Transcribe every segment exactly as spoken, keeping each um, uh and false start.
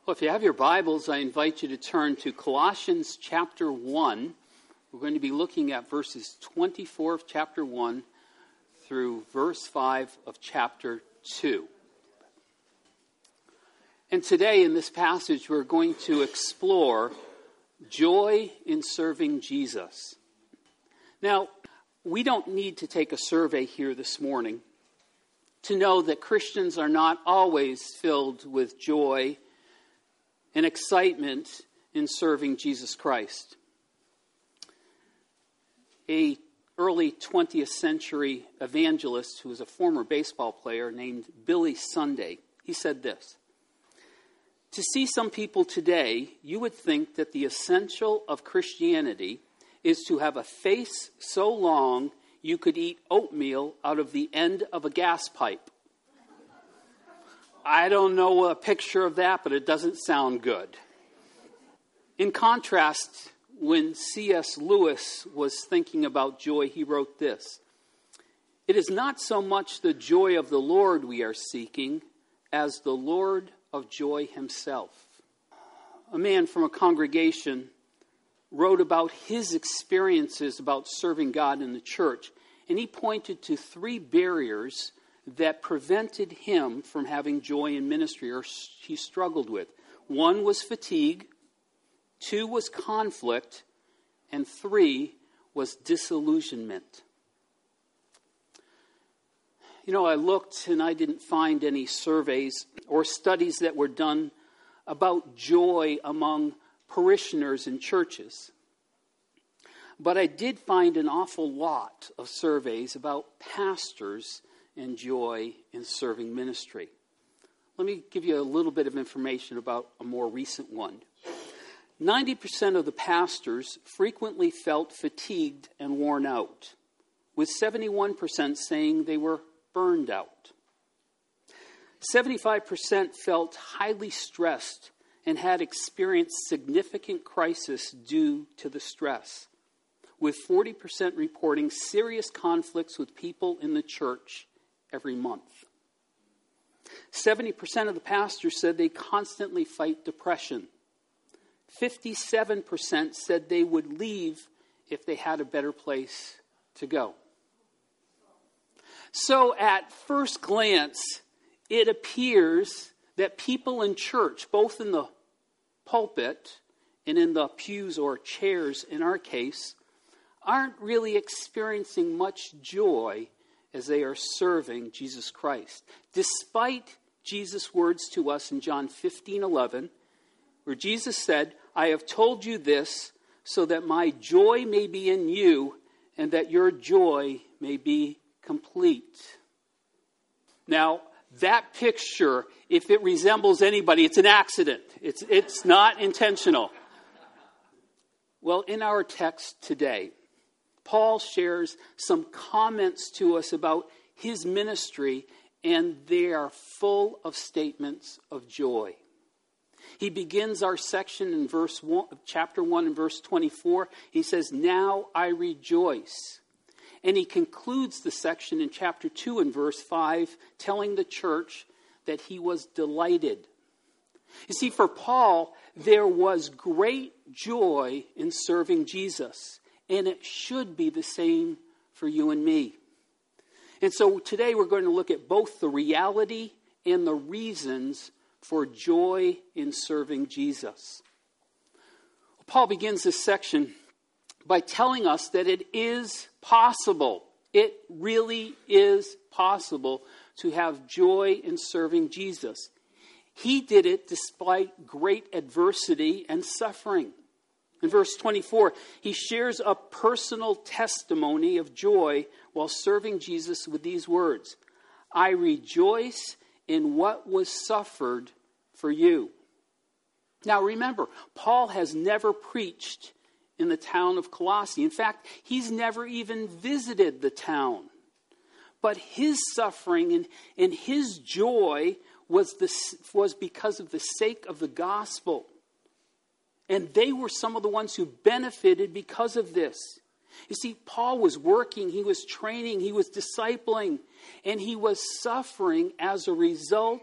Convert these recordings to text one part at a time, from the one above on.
Well, if you have your Bibles, I invite you to turn to Colossians chapter one. We're going to be looking at verses twenty-four of chapter one through verse five of chapter two. And today in this passage, we're going to explore joy in serving Jesus. Now, we don't need to take a survey here this morning to know that Christians are not always filled with joy and excitement in serving Jesus Christ. A early twentieth century evangelist who was a former baseball player named Billy Sunday, he said this: "To see some people today, you would think that the essential of Christianity is to have a face so long you could eat oatmeal out of the end of a gas pipe." I don't know a picture of that, but it doesn't sound good. In contrast, when C S Lewis was thinking about joy, he wrote this: "It is not so much the joy of the Lord we are seeking as the Lord of joy himself." A man from a congregation wrote about his experiences about serving God in the church, and he pointed to three barriers that prevented him from having joy in ministry, or he struggled with. One was fatigue, two was conflict, and three was disillusionment. You know, I looked and I didn't find any surveys or studies that were done about joy among parishioners in churches. But I did find an awful lot of surveys about pastors and joy in serving ministry. Let me give you a little bit of information about a more recent one. ninety percent of the pastors frequently felt fatigued and worn out, with seventy-one percent saying they were burned out. seventy-five percent felt highly stressed and had experienced significant crisis due to the stress, with forty percent reporting serious conflicts with people in the church every month. seventy percent of the pastors said they constantly fight depression. fifty-seven percent said they would leave if they had a better place to go. So at first glance, it appears that people in church, both in the pulpit and in the pews or chairs in our case, aren't really experiencing much joy as they are serving Jesus Christ. Despite Jesus' words to us in John fifteen eleven, where Jesus said, "I have told you this so that my joy may be in you and that your joy may be complete." Now, that picture, if it resembles anybody, it's an accident. It's, it's not intentional. Well, in our text today, Paul shares some comments to us about his ministry, and they are full of statements of joy. He begins our section in verse one, chapter one and verse twenty-four. He says, "Now I rejoice." And he concludes the section in chapter two and verse five, telling the church that he was delighted. You see, for Paul, there was great joy in serving Jesus. And it should be the same for you and me. And so today we're going to look at both the reality and the reasons for joy in serving Jesus. Paul begins this section by telling us that it is possible. It really is possible to have joy in serving Jesus. He did it despite great adversity and suffering. In verse twenty-four, he shares a personal testimony of joy while serving Jesus with these words: "I rejoice in what was suffered for you." Now remember, Paul has never preached in the town of Colossae. In fact, he's never even visited the town. But his suffering and, and his joy was, the, was because of the sake of the gospel. And they were some of the ones who benefited because of this. You see, Paul was working, he was training, he was discipling, and he was suffering as a result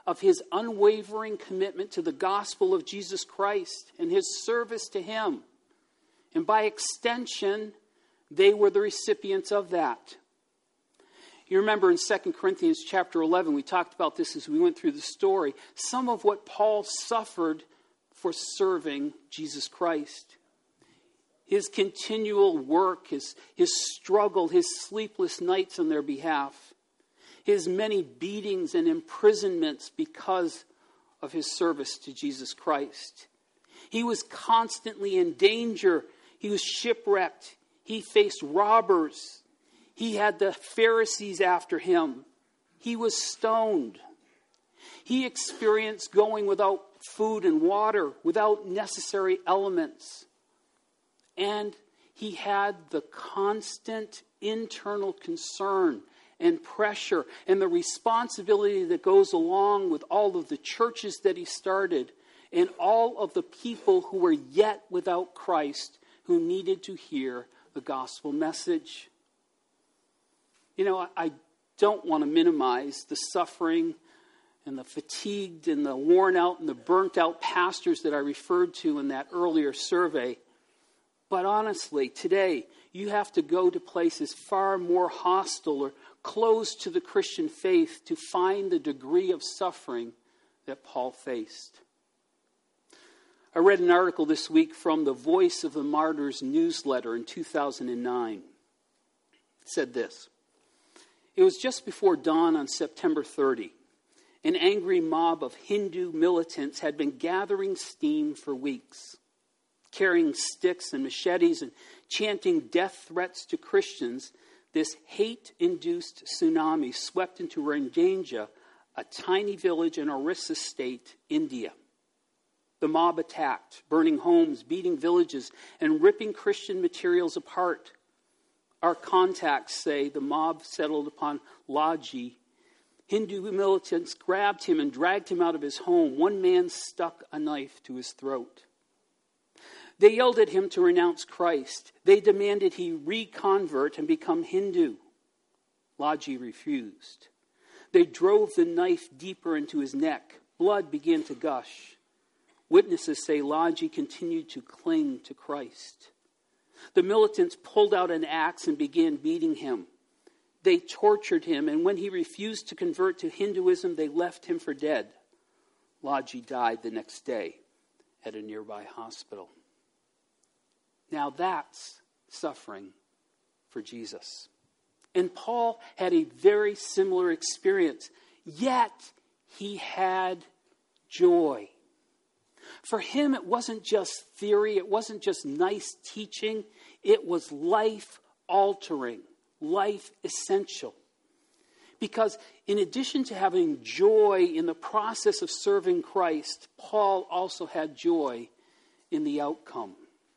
of his unwavering commitment to the gospel of Jesus Christ and his service to him. And by extension, they were the recipients of that. You remember in Second Corinthians chapter eleven, we talked about this as we went through the story, some of what Paul suffered for serving Jesus Christ. His continual work, his, his struggle, his sleepless nights on their behalf, his many beatings and imprisonments because of his service to Jesus Christ. He was constantly in danger. He was shipwrecked. He faced robbers. He had the Pharisees after him. He was stoned. He experienced going without food and water, without necessary elements. And he had the constant internal concern and pressure and the responsibility that goes along with all of the churches that he started and all of the people who were yet without Christ who needed to hear the gospel message. You know, I don't want to minimize the suffering and the fatigued and the worn out and the burnt out pastors that I referred to in that earlier survey. But honestly, today, you have to go to places far more hostile or close to the Christian faith to find the degree of suffering that Paul faced. I read an article this week from the Voice of the Martyrs newsletter in two thousand nine. It said this: "It was just before dawn on September thirtieth. An angry mob of Hindu militants had been gathering steam for weeks. Carrying sticks and machetes and chanting death threats to Christians, this hate-induced tsunami swept into Ranjanga, a tiny village in Orissa State, India. The mob attacked, burning homes, beating villages, and ripping Christian materials apart. Our contacts say the mob settled upon Laji. Hindu militants grabbed him and dragged him out of his home. One man stuck a knife to his throat. They yelled at him to renounce Christ. They demanded he reconvert and become Hindu. Laji refused. They drove the knife deeper into his neck. Blood began to gush. Witnesses say Laji continued to cling to Christ. The militants pulled out an axe and began beating him. They tortured him, and when he refused to convert to Hinduism, they left him for dead. Laji died the next day at a nearby hospital." Now that's suffering for Jesus. And Paul had a very similar experience, yet he had joy. For him, it wasn't just theory, it wasn't just nice teaching, it was life-altering, life-essential. Because in addition to having joy in the process of serving Christ, Paul also had joy in the outcome.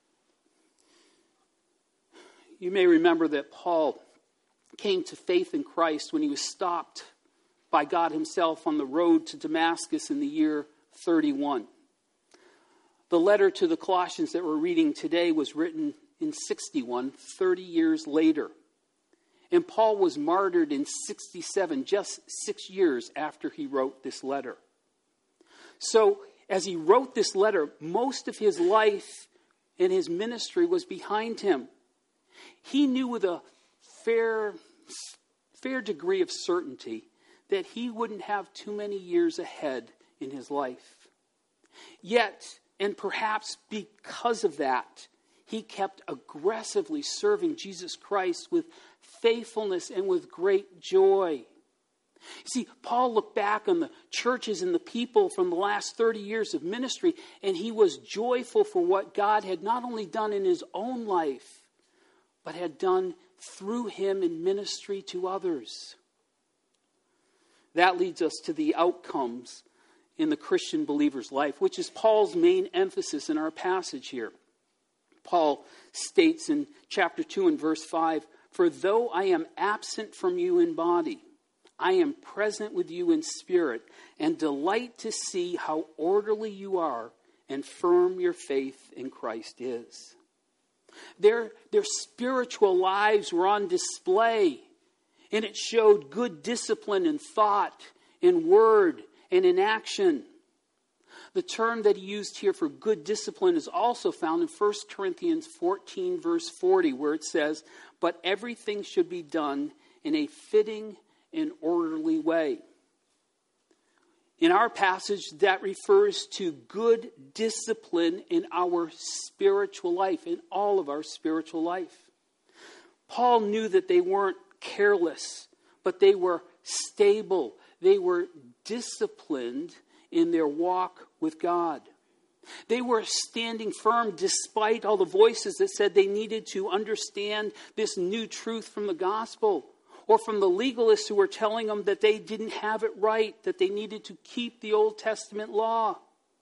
You may remember that Paul came to faith in Christ when he was stopped by God himself on the road to Damascus in the year thirty-one. The letter to the Colossians that we're reading today was written in sixty-one, thirty years later. And Paul was martyred in sixty-seven, just six years after he wrote this letter. So, as he wrote this letter, most of his life and his ministry was behind him. He knew with a fair, fair degree of certainty that he wouldn't have too many years ahead in his life. Yet, and perhaps because of that, he kept aggressively serving Jesus Christ with faithfulness and with great joy. See, Paul looked back on the churches and the people from the last thirty years of ministry, and he was joyful for what God had not only done in his own life, but had done through him in ministry to others. That leads us to the outcomes in the Christian believer's life, which is Paul's main emphasis in our passage here. Paul states in chapter two and verse five, "For though I am absent from you in body, I am present with you in spirit, and delight to see how orderly you are and firm your faith in Christ is." Their, their spiritual lives were on display, and it showed good discipline in thought, in word, and in action. The term that he used here for good discipline is also found in First Corinthians fourteen, verse forty, where it says, "But everything should be done in a fitting and orderly way." In our passage, that refers to good discipline in our spiritual life, in all of our spiritual life. Paul knew that they weren't careless, but they were stable. They were disciplined in their walk with God. They were standing firm despite all the voices that said they needed to understand this new truth from the gospel, or from the legalists who were telling them that they didn't have it right, that they needed to keep the Old Testament law.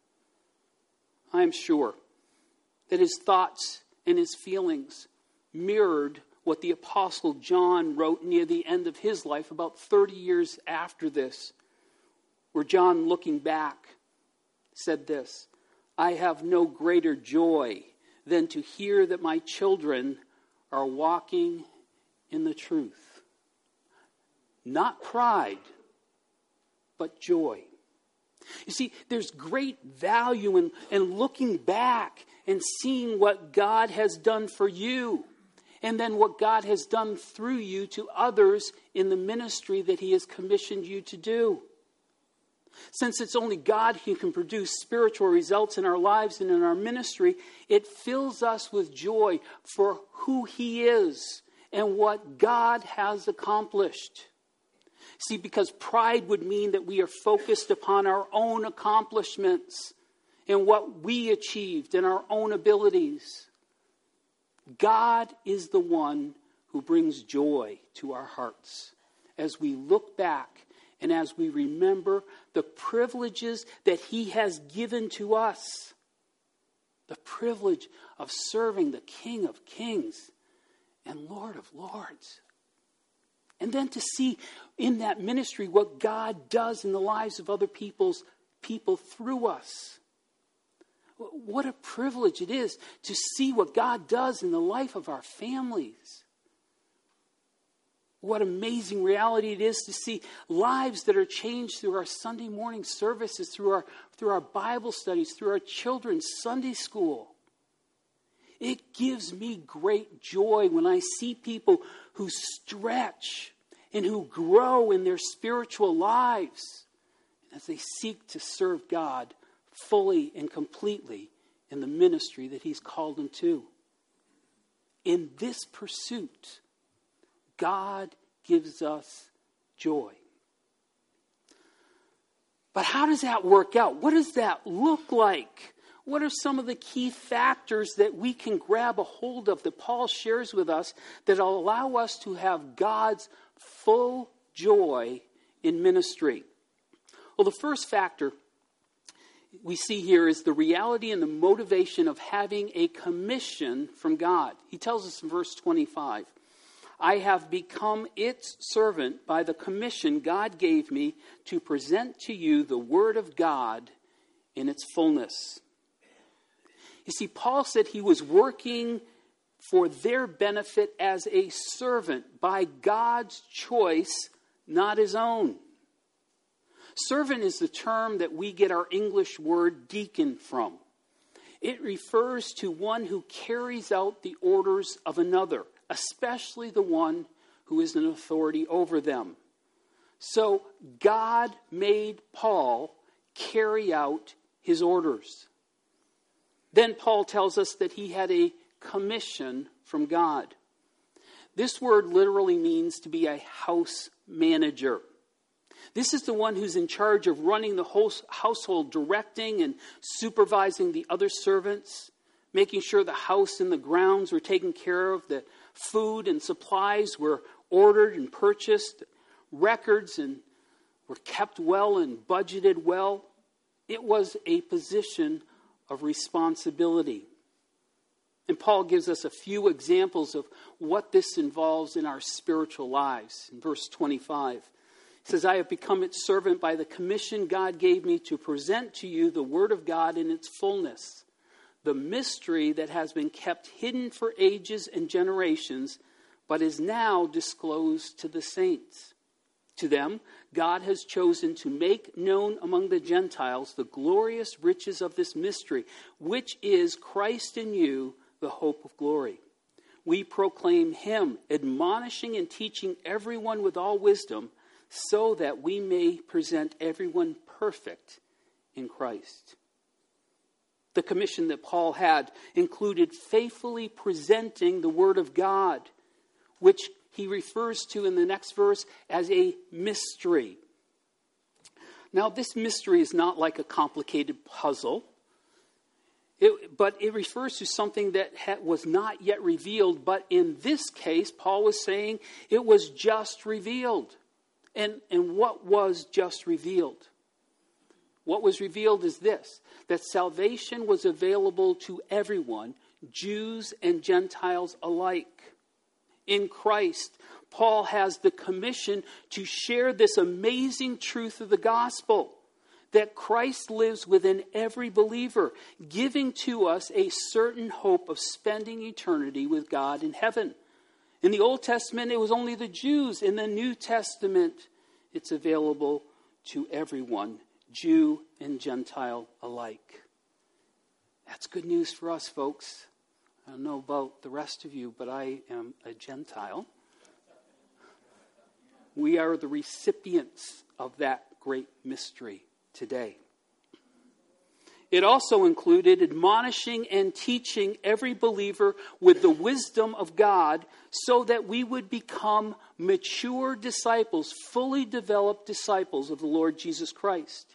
I am sure that his thoughts and his feelings mirrored what the Apostle John wrote near the end of his life, about thirty years after this, where John, looking back, said this, "I have no greater joy than to hear that my children are walking in the truth." Not pride, but joy. You see, there's great value in, in looking back and seeing what God has done for you, and then what God has done through you to others in the ministry that he has commissioned you to do. Since it's only God who can produce spiritual results in our lives and in our ministry, it fills us with joy for who he is and what God has accomplished. See, because pride would mean that we are focused upon our own accomplishments and what we achieved and our own abilities. God is the one who brings joy to our hearts as we look back and as we remember the privileges that he has given to us. The privilege of serving the King of Kings and Lord of Lords. And then to see in that ministry what God does in the lives of other people's people through us. What a privilege it is to see what God does in the life of our families. What amazing reality it is to see lives that are changed through our Sunday morning services, through our, through our Bible studies, through our children's Sunday school. It gives me great joy when I see people who stretch and who grow in their spiritual lives as they seek to serve God fully and completely in the ministry that he's called them to. In this pursuit, God gives us joy. But how does that work out? What does that look like? What are some of the key factors that we can grab a hold of that Paul shares with us that allow us to have God's full joy in ministry? Well, the first factor we see here is the reality and the motivation of having a commission from God. He tells us in verse twenty-five, "I have become its servant by the commission God gave me to present to you the word of God in its fullness." You see, Paul said he was working for their benefit as a servant by God's choice, not his own. Servant is the term that we get our English word deacon from. It refers to one who carries out the orders of another, especially the one who is an authority over them. So God made Paul carry out his orders. Then Paul tells us that he had a commission from God. This word literally means to be a house manager. This is the one who's in charge of running the whole household, directing and supervising the other servants, making sure the house and the grounds were taken care of, that food and supplies were ordered and purchased, records and were kept well and budgeted well. It was a position of responsibility. And Paul gives us a few examples of what this involves in our spiritual lives. In verse twenty-five, he says, "I have become its servant by the commission God gave me to present to you the word of God in its fullness, the mystery that has been kept hidden for ages and generations, but is now disclosed to the saints." To them, God has chosen to make known among the Gentiles the glorious riches of this mystery, which is Christ in you, the hope of glory. We proclaim him, admonishing and teaching everyone with all wisdom, so that we may present everyone perfect in Christ. The commission that Paul had included faithfully presenting the Word of God, which he refers to in the next verse as a mystery. Now, this mystery is not like a complicated puzzle, it, but it refers to something that ha- was not yet revealed. But in this case, Paul was saying it was just revealed. And, and what was just revealed? What was revealed is this, that salvation was available to everyone, Jews and Gentiles alike. In Christ, Paul has the commission to share this amazing truth of the gospel, that Christ lives within every believer, giving to us a certain hope of spending eternity with God in heaven. In the Old Testament, it was only the Jews. In the New Testament, it's available to everyone, Jew and Gentile alike. That's good news for us, folks. I don't know about the rest of you, but I am a Gentile. We are the recipients of that great mystery today. It also included admonishing and teaching every believer with the wisdom of God so that we would become mature disciples, fully developed disciples of the Lord Jesus Christ.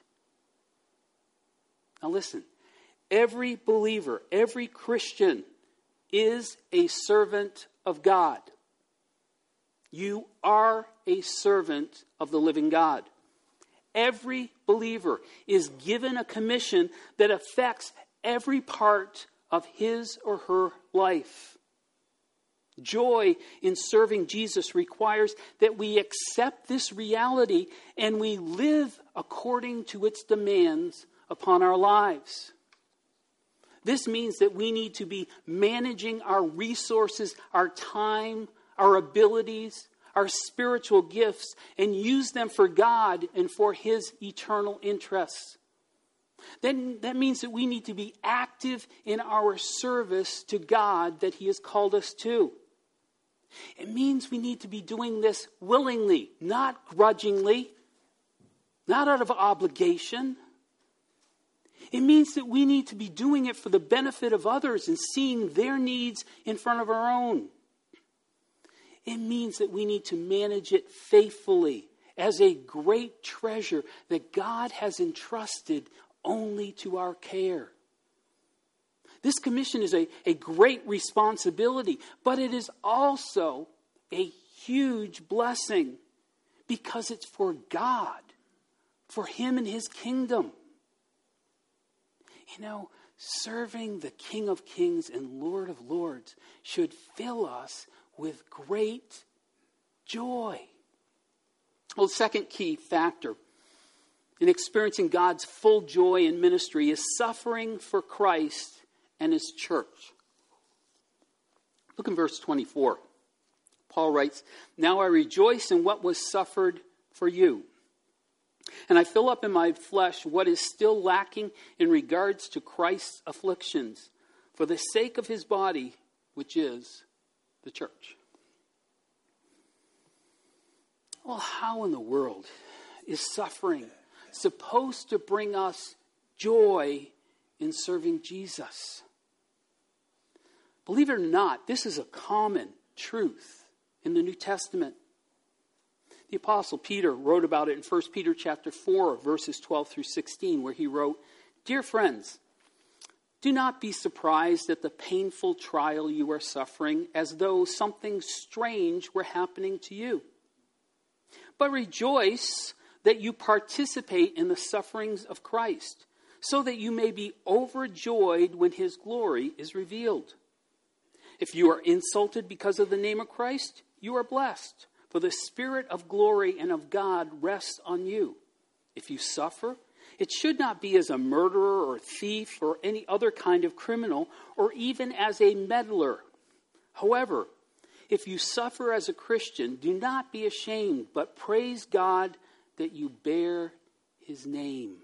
Now listen, every believer, every Christian is a servant of God. You are a servant of the living God. Every believer is given a commission that affects every part of his or her life. Joy in serving Jesus requires that we accept this reality and we live according to its demands upon our lives. This means that we need to be managing our resources, our time, our abilities, our spiritual gifts, and use them for God and for his eternal interests. Then that means that we need to be active in our service to God that he has called us to. It means we need to be doing this willingly, not grudgingly, not out of obligation. It means that we need to be doing it for the benefit of others and seeing their needs in front of our own. It means that we need to manage it faithfully as a great treasure that God has entrusted only to our care. This commission is a, a great responsibility, but it is also a huge blessing because it's for God, for him and his kingdom. You know, serving the King of Kings and Lord of Lords should fill us with great joy. Well, the second key factor in experiencing God's full joy in ministry is suffering for Christ and his church. Look in verse twenty-four. Paul writes, "Now I rejoice in what was suffered for you. And I fill up in my flesh what is still lacking in regards to Christ's afflictions, for the sake of his body, which is the church." Well, how in the world is suffering supposed to bring us joy in serving Jesus? Believe it or not, this is a common truth in the New Testament. The Apostle Peter wrote about it in First Peter chapter four, verses twelve through sixteen, where he wrote, "Dear friends, do not be surprised at the painful trial you are suffering as though something strange were happening to you. But rejoice that you participate in the sufferings of Christ, so that you may be overjoyed when his glory is revealed. If you are insulted because of the name of Christ, you are blessed, for the Spirit of glory and of God rests on you. If you suffer, it should not be as a murderer or thief or any other kind of criminal, or even as a meddler. However, If you suffer as a Christian, do not be ashamed, but praise God that you bear his name.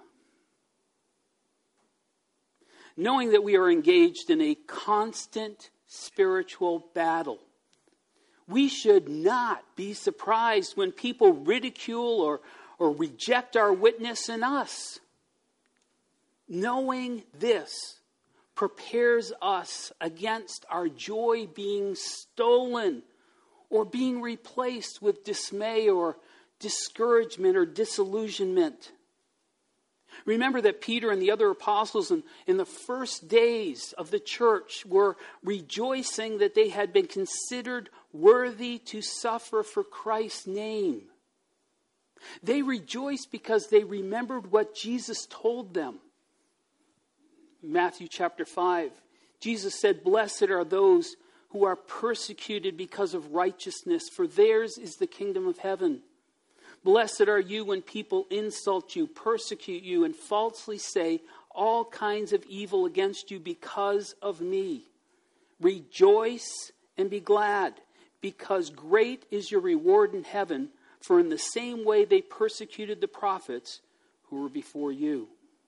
Knowing that we are engaged in a constant spiritual battle, we should not be surprised when people ridicule or, or reject our witness in us. Knowing this prepares us against our joy being stolen or being replaced with dismay or discouragement or disillusionment. Remember that Peter and the other apostles in, in the first days of the church were rejoicing that they had been considered worthy to suffer for Christ's name. They rejoiced because they remembered what Jesus told them. Matthew chapter five, Jesus said, "Blessed are those who are persecuted because of righteousness, for theirs is the kingdom of heaven. Blessed are you when people insult you, persecute you, and falsely say all kinds of evil against you because of me. Rejoice and be glad, because great is your reward in heaven, for in the same way they persecuted the prophets who were before you."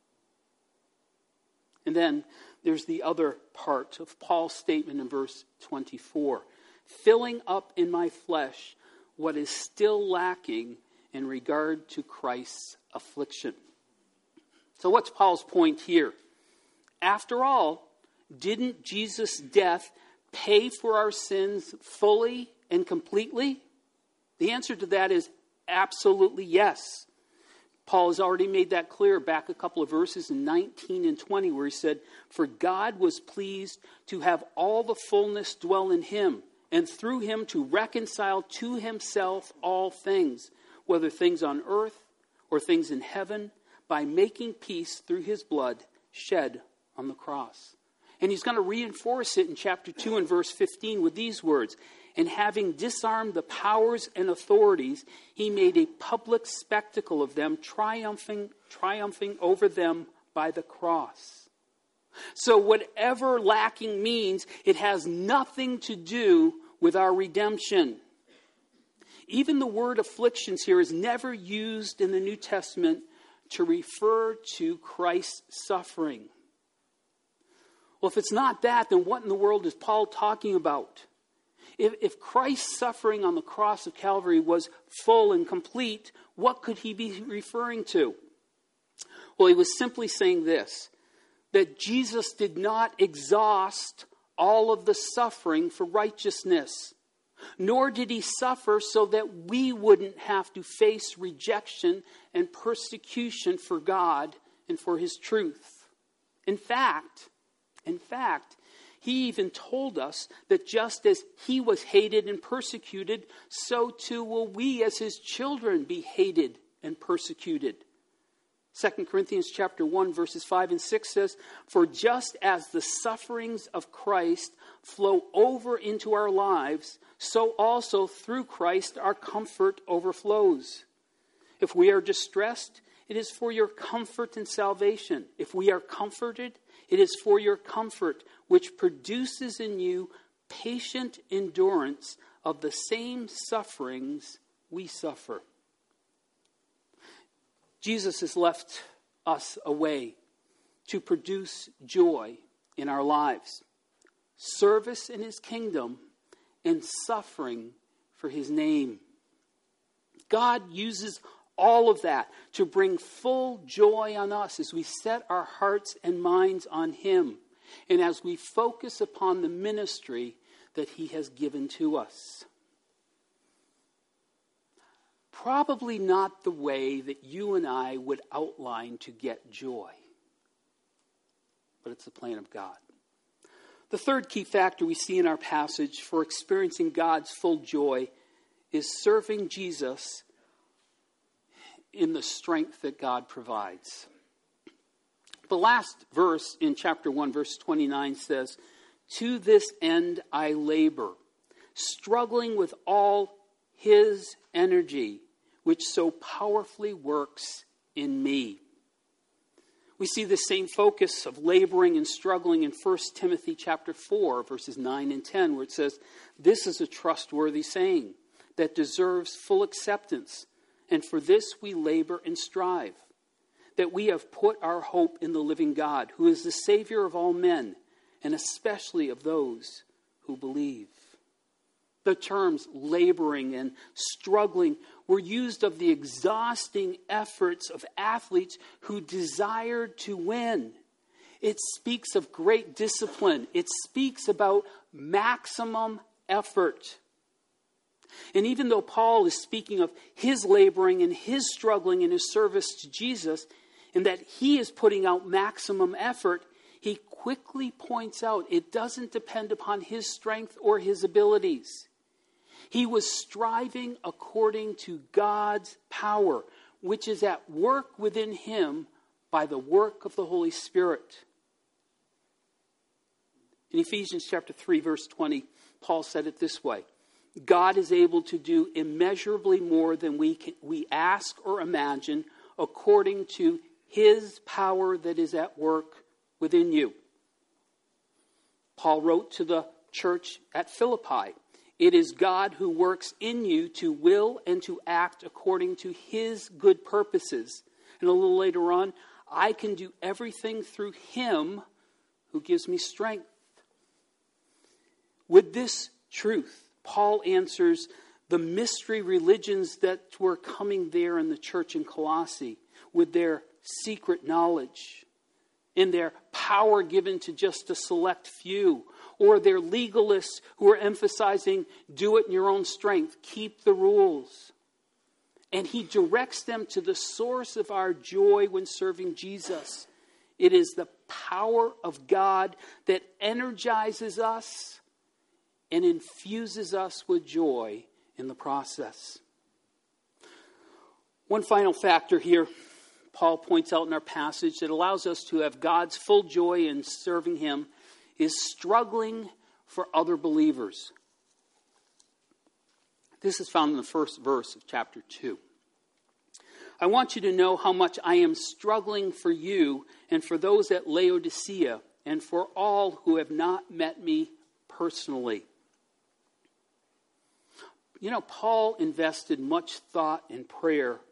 And then there's the other part of Paul's statement in verse twenty-four. Filling up in my flesh what is still lacking in regard to Christ's affliction. So what's Paul's point here? After all, didn't Jesus' death pay for our sins fully and completely? The answer to that is absolutely yes. Paul has already made that clear back a couple of verses in nineteen and twenty where he said, "For God was pleased to have all the fullness dwell in him, and through him to reconcile to himself all things, whether things on earth or things in heaven, by making peace through his blood shed on the cross." And he's going to reinforce it in chapter two and verse fifteen with these words. "And having disarmed the powers and authorities, he made a public spectacle of them, triumphing, triumphing over them by the cross." So whatever lacking means, it has nothing to do with our redemption. Even the word afflictions here is never used in the New Testament to refer to Christ's suffering. Well, if it's not that, then what in the world is Paul talking about? If, if Christ's suffering on the cross of Calvary was full and complete, what could he be referring to? Well, he was simply saying this, that Jesus did not exhaust all of the suffering for righteousness, nor did he suffer so that we wouldn't have to face rejection and persecution for God and for his truth. In fact, in fact, he even told us that just as he was hated and persecuted, so too will we as his children be hated and persecuted. Second Corinthians chapter one verses five and six says, "For just as the sufferings of Christ flow over into our lives, so also through Christ our comfort overflows. If we are distressed, it is for your comfort and salvation. If we are comforted, it is for your comfort, which produces in you patient endurance of the same sufferings we suffer." Jesus has left us a way to produce joy in our lives, service in his kingdom, and suffering for his name. God uses all of that to bring full joy on us as we set our hearts and minds on him, and as we focus upon the ministry that he has given to us. Probably not the way that you and I would outline to get joy, but it's the plan of God. The third key factor we see in our passage for experiencing God's full joy is serving Jesus in the strength that God provides. The last verse in chapter one, verse twenty-nine says, "To this end I labor, struggling with all his energy, which so powerfully works in me." We see the same focus of laboring and struggling in First Timothy chapter four, verses nine and ten, where it says, "This is a trustworthy saying that deserves full acceptance, and for this we labor and strive, that we have put our hope in the living God, who is the Savior of all men, and especially of those who believe." The terms laboring and struggling were used of the exhausting efforts of athletes who desired to win. It speaks of great discipline. It speaks about maximum effort. And even though Paul is speaking of his laboring and his struggling in his service to Jesus, and that he is putting out maximum effort, he quickly points out it doesn't depend upon his strength or his abilities. He was striving according to God's power, which is at work within him by the work of the Holy Spirit. In Ephesians chapter three, verse twenty, Paul said it this way: God is able to do immeasurably more than we can, we ask or imagine, according to his power that is at work within you. Paul wrote to the church at Philippi, "It is God who works in you to will and to act according to his good purposes." And a little later on, "I can do everything through him who gives me strength." With this truth, Paul answers the mystery religions that were coming there in the church in Colossae with their secret knowledge, in their power given to just a select few, or their legalists who are emphasizing do it in your own strength, keep the rules. And he directs them to the source of our joy when serving Jesus. It is the power of God that energizes us and infuses us with joy in the process. One final factor here Paul points out in our passage that allows us to have God's full joy in serving him is struggling for other believers. This is found in the first verse of chapter two. "I want you to know how much I am struggling for you and for those at Laodicea and for all who have not met me personally." You know, Paul invested much thought and prayer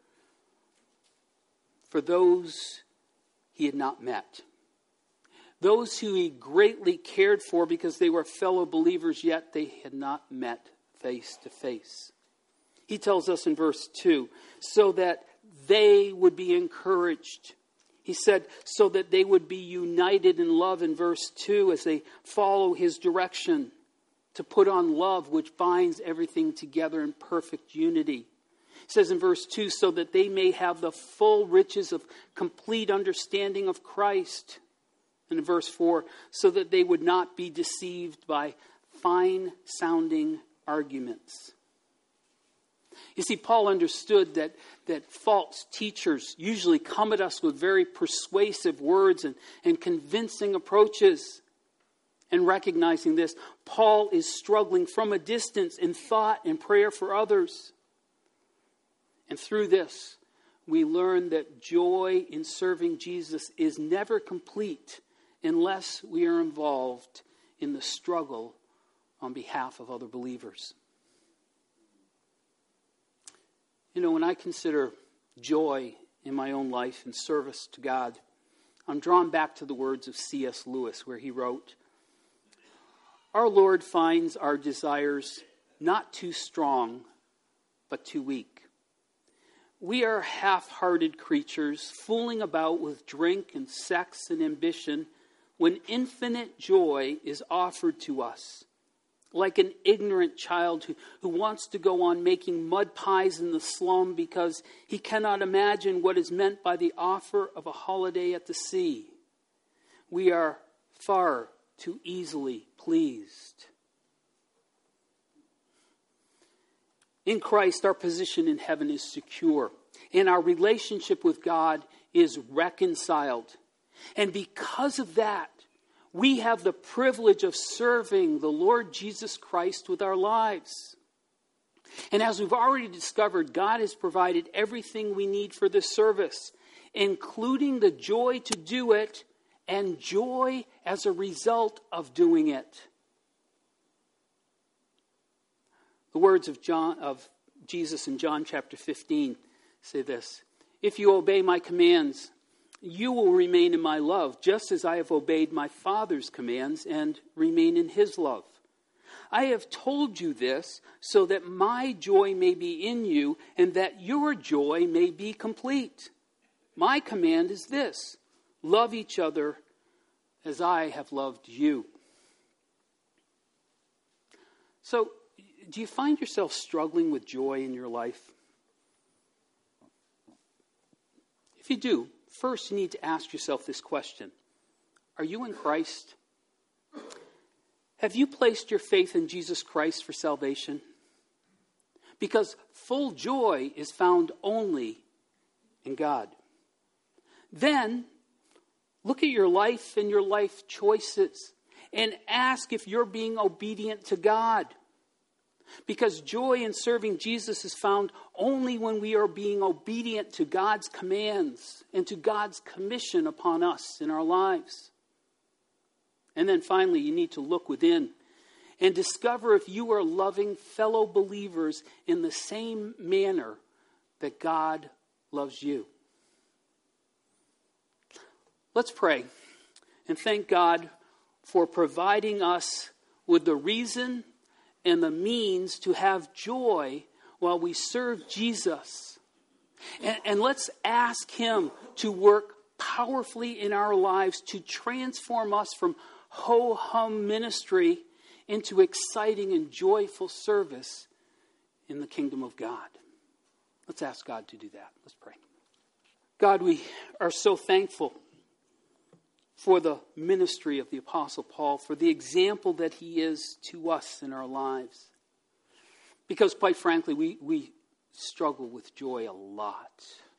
for those he had not met. Those who he greatly cared for because they were fellow believers, yet they had not met face to face. He tells us in verse two, so that they would be encouraged. He said, so that they would be united in love in verse two as they follow his direction to put on love, which binds everything together in perfect unity. It says in verse two, so that they may have the full riches of complete understanding of Christ. And in verse four, so that they would not be deceived by fine-sounding arguments. You see, Paul understood that, that false teachers usually come at us with very persuasive words and, and convincing approaches. And recognizing this, Paul is struggling from a distance in thought and prayer for others. And through this, we learn that joy in serving Jesus is never complete unless we are involved in the struggle on behalf of other believers. You know, when I consider joy in my own life and service to God, I'm drawn back to the words of C S Lewis, where he wrote, "Our Lord finds our desires not too strong, but too weak. We are half-hearted creatures, fooling about with drink and sex and ambition, when infinite joy is offered to us, like an ignorant child who, who wants to go on making mud pies in the slum because he cannot imagine what is meant by the offer of a holiday at the sea. We are far too easily pleased." In Christ, our position in heaven is secure, and our relationship with God is reconciled. And because of that, we have the privilege of serving the Lord Jesus Christ with our lives. And as we've already discovered, God has provided everything we need for this service. including the joy to do it and joy as a result of doing it. The words of John of Jesus in John chapter fifteen say this: "If you obey my commands, you will remain in my love, just as I have obeyed my Father's commands and remain in his love. I have told you this so that my joy may be in you and that your joy may be complete. My command is this: love each other as I have loved you." So, do you find yourself struggling with joy in your life? If you do, first you need to ask yourself this question: are you in Christ? Have you placed your faith in Jesus Christ for salvation? Because full joy is found only in God. Then, look at your life and your life choices and ask if you're being obedient to God. Because joy in serving Jesus is found only when we are being obedient to God's commands and to God's commission upon us in our lives. And then finally, you need to look within and discover if you are loving fellow believers in the same manner that God loves you. Let's pray and thank God for providing us with the reason and the means to have joy while we serve Jesus. And, and let's ask him to work powerfully in our lives to transform us from ho-hum ministry into exciting and joyful service in the kingdom of God. Let's ask God to do that. Let's pray. God, we are so thankful for the ministry of the Apostle Paul, for the example that he is to us in our lives. Because quite frankly, we, we struggle with joy a lot.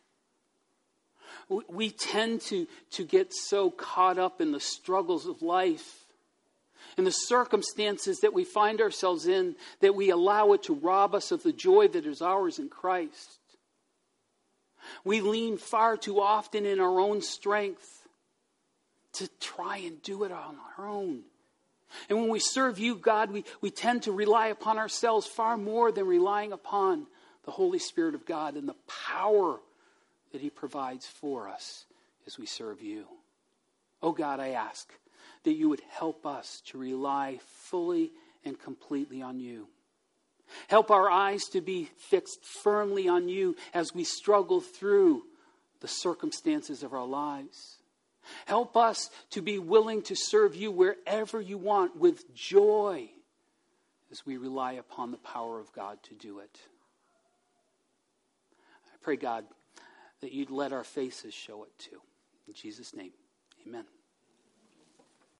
We, we tend to, to get so caught up in the struggles of life, in the circumstances that we find ourselves in, that we allow it to rob us of the joy that is ours in Christ. We lean far too often in our own strength to try and do it on our own. And when we serve you, God, we, we tend to rely upon ourselves far more than relying upon the Holy Spirit of God and the power that he provides for us as we serve you. Oh God, I ask that you would help us to rely fully and completely on you. Help our eyes to be fixed firmly on you as we struggle through the circumstances of our lives. Help us to be willing to serve you wherever you want with joy as we rely upon the power of God to do it. I pray, God, that you'd let our faces show it too. In Jesus' name, amen.